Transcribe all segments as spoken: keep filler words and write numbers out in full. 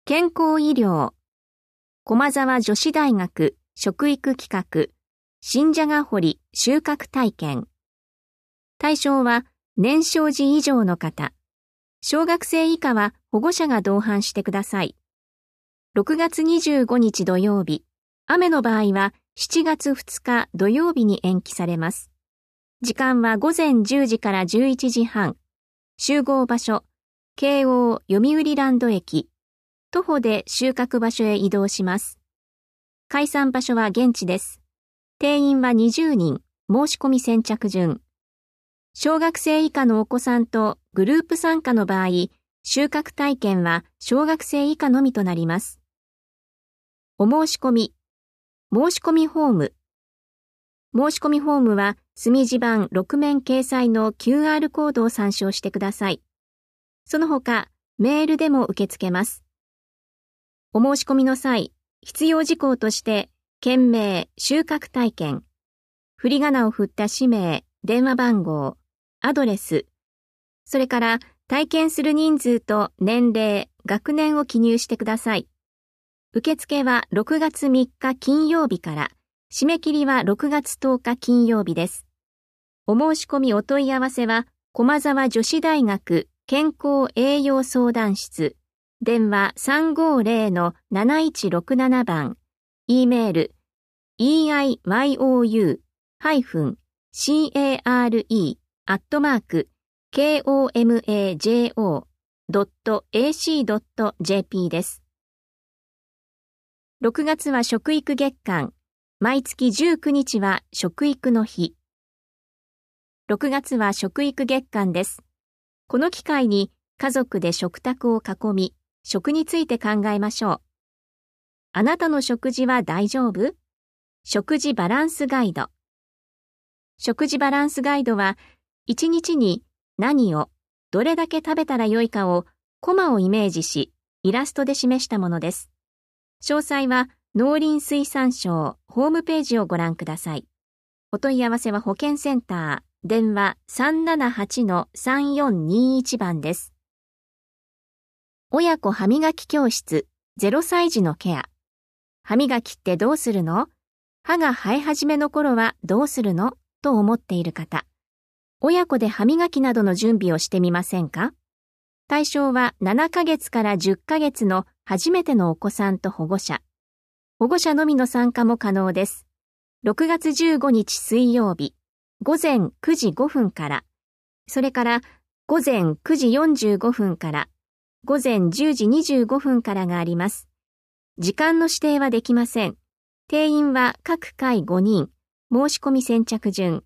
健康医療、駒沢女子大学食育企画、新じゃが掘り収穫体験。対象は年少児以上の方。小学生以下は保護者が同伴してください。ろくがつにじゅうごにち土曜日、雨の場合はしちがつふつか土曜日に延期されます。時間はごぜんじゅうじからじゅういちじはん。集合場所、京王読売ランド駅。徒歩で収穫場所へ移動します。開催場所は現地です。定員はにじゅうにん、申し込み先着順。小学生以下のお子さんとグループ参加の場合、収穫体験は小学生以下のみとなります。お申し込み、申し込みフォーム。申し込みフォームは墨字盤ろくめん掲載の キューアール コードを参照してください。その他、メールでも受け付けます。お申し込みの際、必要事項として、件名、収穫体験、振り仮名を振った氏名、電話番号、アドレス、それから体験する人数と年齢、学年を記入してください。受付はろくがつみっか金曜日から、締め切りはろくがつとおか金曜日です。お申し込みお問い合わせは、駒沢女子大学健康栄養相談室、電話 さんごーぜろのなないちろくなな 番、E メール イーアイワイオーユー ハイフン シーエーアールイー アットマーク ケーオーエムエージェーオー ドット エーシー ドット ジェーピー です。ろくがつは食育月間、毎月じゅうくにちは食育の日。ろくがつは食育月間です。この機会に家族で食卓を囲み、食について考えましょう。あなたの食事は大丈夫？食事バランスガイド。食事バランスガイドは、いちにちに何を、どれだけ食べたらよいかを、コマをイメージし、イラストで示したものです。詳細は農林水産省ホームページをご覧ください。お問い合わせは保健センター、電話 さんななはちのさんよんにいち 番です。親子歯磨き教室、ゼロさい児のケア。歯磨きってどうするの？歯が生え始めの頃はどうするの？と思っている方。親子で歯磨きなどの準備をしてみませんか？対象はななかげつからじゅっかげつの初めてのお子さんと保護者。保護者のみの参加も可能です。ろくがつじゅうごにち水曜日、ごぜんくじごふんから、それからごぜんくじよんじゅうごふんから、ごぜんじゅうじにじゅうごふんからがあります。時間の指定はできません。定員は各回ごにん、申し込み先着順。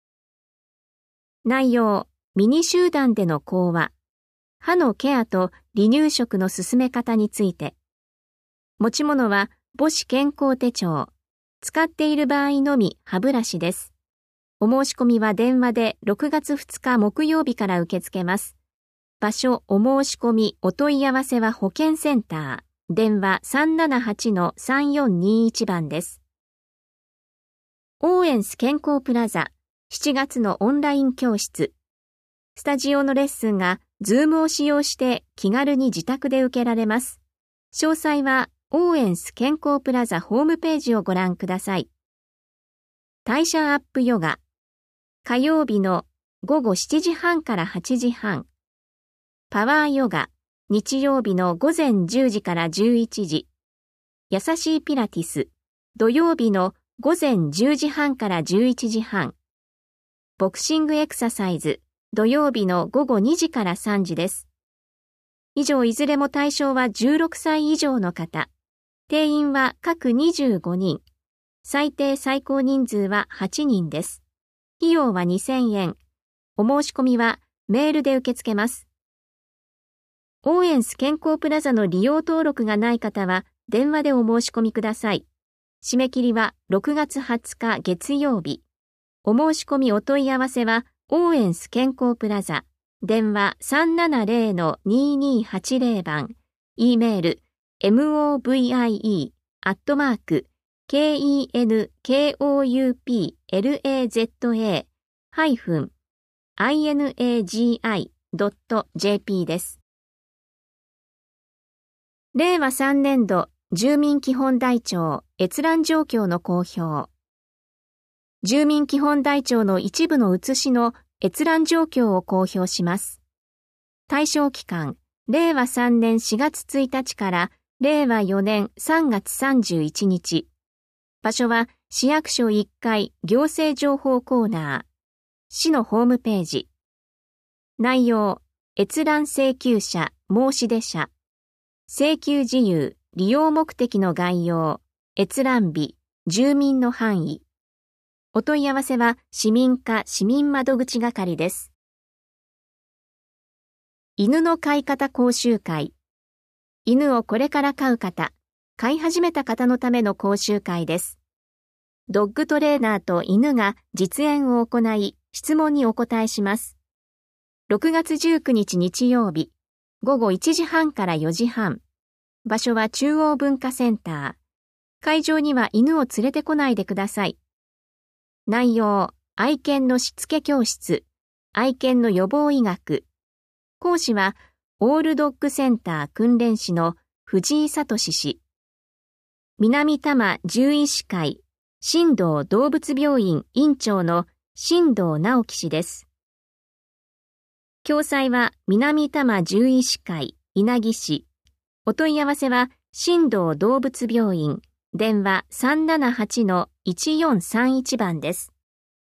内容、ミニ集団での講話、歯のケアと離乳食の進め方について。持ち物は母子健康手帳。使っている場合のみ歯ブラシです。お申し込みは電話でろくがつふつか木曜日から受け付けます。場所、お申し込み、お問い合わせは保健センター、電話 さんななはちのさんよんにいち 番です。オーエンス健康プラザ、しちがつのオンライン教室。スタジオのレッスンが、ズームを使用して気軽に自宅で受けられます。詳細は、オーエンス健康プラザホームページをご覧ください。代謝アップヨガ。火曜日のごごしちじはんからはちじはん。パワーヨガ。日曜日のごぜんじゅうじからじゅういちじ。優しいピラティス。土曜日のごぜんじゅうじはんからじゅういちじはん。ボクシングエクササイズ。土曜日のごごにじからさんじです。以上いずれも対象はじゅうろくさい以上の方。定員は各にじゅうごにん。最低最高人数ははちにんです。費用はにせんえん。お申し込みはメールで受け付けます。オーエンス健康プラザの利用登録がない方は電話でお申し込みください。締め切りはろくがつはつか月曜日。お申し込みお問い合わせはオーエンス健康プラザ。電話 さんななぜろのににはちぜろ 番。E メール モブイ アットマーク ケーイーエヌケーオーユーピーエルエーゼットエー ハイフン アイエヌエージーアイ ドット ジェーピー です。 れいわさんねんど住民基本台帳閲覧状況の公表。住民基本台帳の一部の写しの閲覧状況を公表します。対象期間、れいわさんねんしがつついたちかられいわよねんさんがつさんじゅういちにち。場所は市役所いっかい行政情報コーナー。市のホームページ。内容、閲覧請求者、申し出者。請求事由、利用目的の概要、閲覧日、住民の範囲。お問い合わせは市民課市民窓口係です。犬の飼い方講習会。犬をこれから飼う方、飼い始めた方のための講習会です。ドッグトレーナーと犬が実演を行い、質問にお答えします。ろくがつじゅうくにち日曜日、ごごいちじはんからよじはん。場所は中央文化センター。会場には犬を連れてこないでください。内容、愛犬のしつけ教室、愛犬の予防医学。講師は、オールドッグセンター訓練士の藤井聡氏。南多摩獣医師会、新道動物病院院長の新道直樹氏です。共催は南多摩獣医師会、稲城市。お問い合わせは、新道動物病院、電話 さんななはちのいちよんさんいち 番です。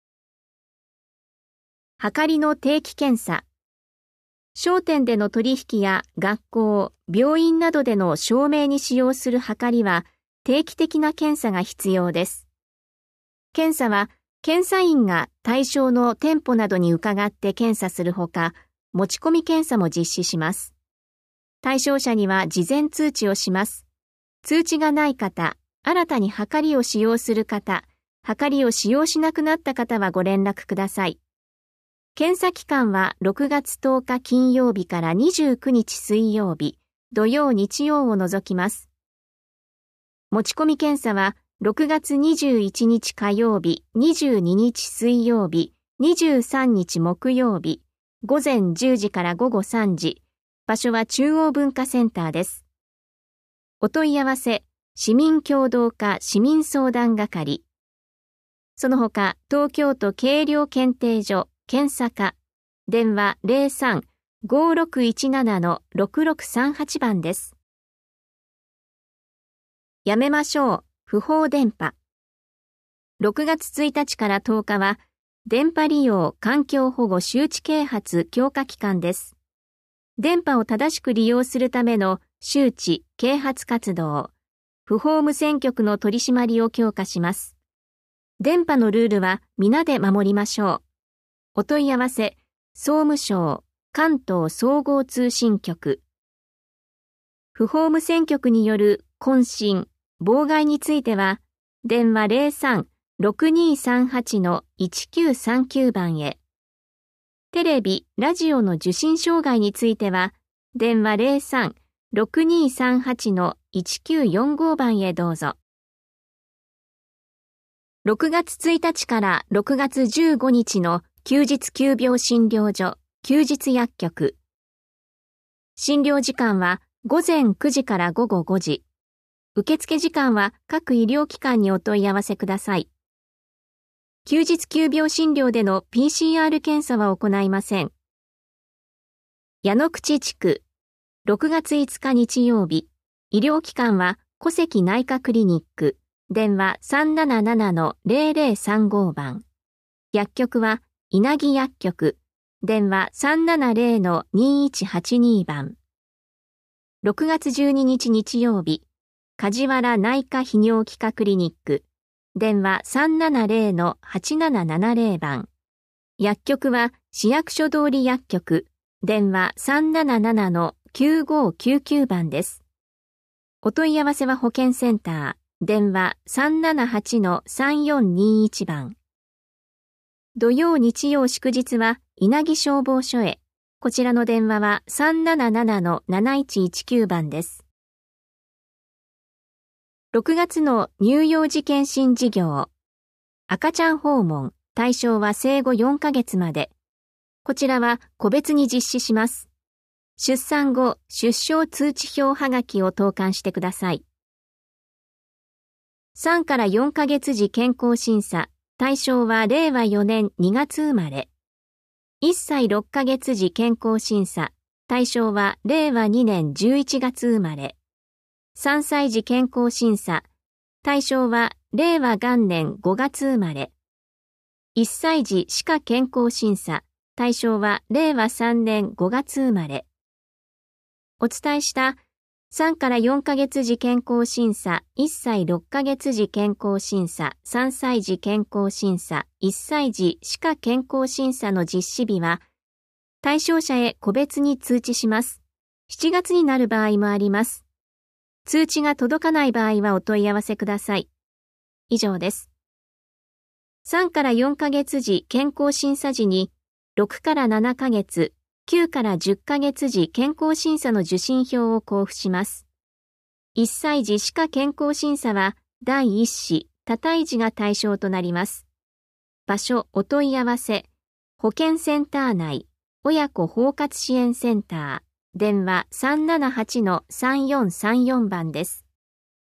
はかりの定期検査。商店での取引や学校、病院などでの証明に使用するはかりは、定期的な検査が必要です。検査は、検査員が対象の店舗などに伺って検査するほか、持ち込み検査も実施します。対象者には事前通知をします。通知がない方、新たにはかりを使用する方、はかりを使用しなくなった方はご連絡ください。検査期間はろくがつとおか金曜日からにじゅうくにち水曜日、土曜日曜を除きます。持ち込み検査はろくがつにじゅういちにち火曜日、にじゅうににち水曜日、にじゅうさんにち木曜日、ごぜんじゅうじからごごさんじ。場所は中央文化センターです。お問い合わせ、市民協働課市民相談係。その他、東京都計量検定所検査課、電話 ゼロさん ごろくいちななのろくろくさんはち 番です。やめましょう、不法電波。ろくがつついたちからとおかは、電波利用環境保護周知啓発強化期間です。電波を正しく利用するための周知・啓発活動、不法無線局の取り締まりを強化します。電波のルールは皆で守りましょう。お問い合わせ、総務省関東総合通信局。不法無線局による混信、妨害については、電話 ゼロさん ろくにさんはちのいちきゅうさんきゅう 番へ。テレビ、ラジオの受信障害については、電話 ゼロさん ろくにさんはちのいちきゅうよんご 番へどうぞ。ろくがつついたちからろくがつじゅうごにちの休日急病診療所、休日薬局。診療時間はごぜんくじからごごごじ。受付時間は各医療機関にお問い合わせください。休日急病診療での ピーシーアール 検査は行いません。矢野口地区、ろくがついつか日曜日、医療機関は小関内科クリニック、電話 さんななななのゼロゼロさんご 番。薬局は稲城薬局、電話 さんななゼロのにいちはちに 番。ろくがつじゅうににち日曜日、梶原内科泌尿器科クリニック、電話 さんななゼロのはちななななゼロ 番。薬局は市役所通り薬局、電話 さんななななのきゅうごきゅうきゅう 番です。お問い合わせは保健センター、電話 さんななはちのさんよんにいち 番。土曜日曜祝日は稲城消防署へ。こちらの電話は さんななななのなないちいちきゅう 番です。ろくがつの乳幼児健診事業。赤ちゃん訪問、対象は生後よんかげつまで。こちらは個別に実施します。 出産後、出生通知表はがきを投函してください。さんからよんかげつ時健康審査、対象はれいわよねんにがつ生まれ。いっさいろっかげつ時健康審査、対象はれいわにねんじゅういちがつ生まれ。さんさい時健康審査、対象はれいわ元年ごがつ生まれ。いっさい時歯科健康審査、対象はれいわさんねんごがつ生まれ。お伝えしたさんからよんかげつ時健康審査、いっさいろっかげつ時健康審査、さんさい時健康審査、いっさい時歯科健康審査の実施日は、対象者へ個別に通知します。しちがつになる場合もあります。通知が届かない場合はお問い合わせください。以上です。さんからよんかげつ時健康審査時に、ろくからななかげつ、きゅうからじゅっかげつ時健康審査の受診票を交付します。いっさい時歯科健康審査はだいいっ子、多胎児が対象となります。場所、お問い合わせ、保健センター内、親子包括支援センター、電話 さんななはちのさんよんさんよん 番です。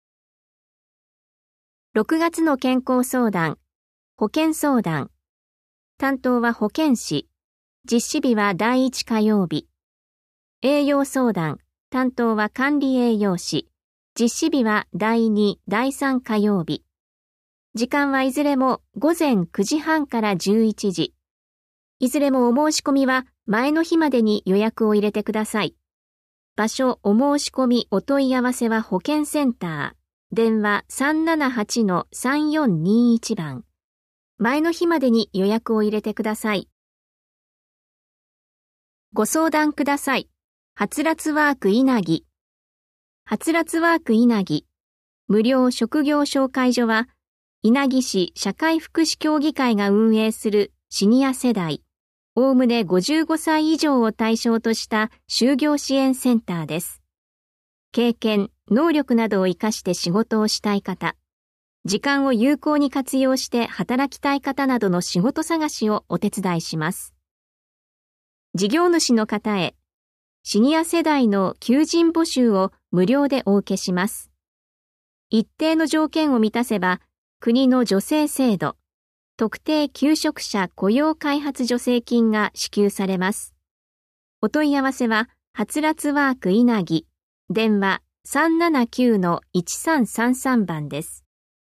ろくがつの健康相談、保健相談。担当は保健師。実施日はだいいち火曜日。栄養相談。担当は管理栄養士。実施日はだいに、だいさん火曜日。時間はいずれもごぜんくじはんからじゅういちじ。いずれもお申し込みは前の日までに予約を入れてください。場所、お申し込み、お問い合わせは保健センター。電話 さんななはちのさんよんにいち 番。前の日までに予約を入れてください。ご相談ください。はつらつワーク稲城。はつらつワーク稲城。無料職業紹介所は、稲城市社会福祉協議会が運営するシニア世代、おおむねごじゅうごさい以上を対象とした就業支援センターです。経験、能力などを生かして仕事をしたい方、時間を有効に活用して働きたい方などの仕事探しをお手伝いします。事業主の方へ、シニア世代の求人募集を無料でお受けします。一定の条件を満たせば、国の助成制度、特定求職者雇用開発助成金が支給されます。お問い合わせは、はつらつワーク稲城、電話 さんななきゅうのいちさんさんさん 番です。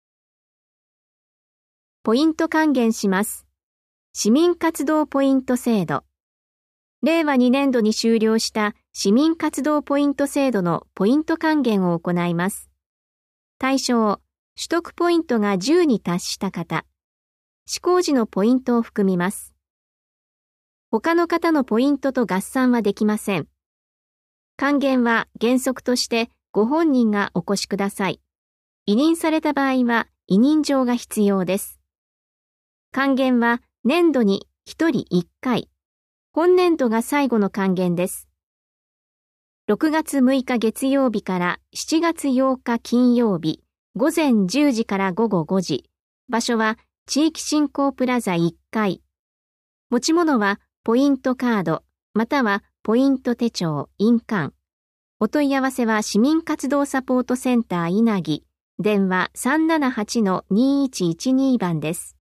ポイント還元します。市民活動ポイント制度。れいわにねんどに終了した市民活動ポイント制度のポイント還元を行います。対象、取得ポイントがじゅうに達した方。施行時のポイントを含みます。他の方のポイントと合算はできません。還元は原則としてご本人がお越しください。委任された場合は委任状が必要です。還元は年度にひとりいっかい。本年度が最後の還元です。ろくがつむいか月曜日からしちがつようか金曜日、ごぜんじゅうじからごごごじ。場所は地域振興プラザいっかい。持ち物はポイントカード、またはポイント手帳、印鑑。お問い合わせは市民活動サポートセンター稲城、電話 さんななはちのにいちいちに 番です。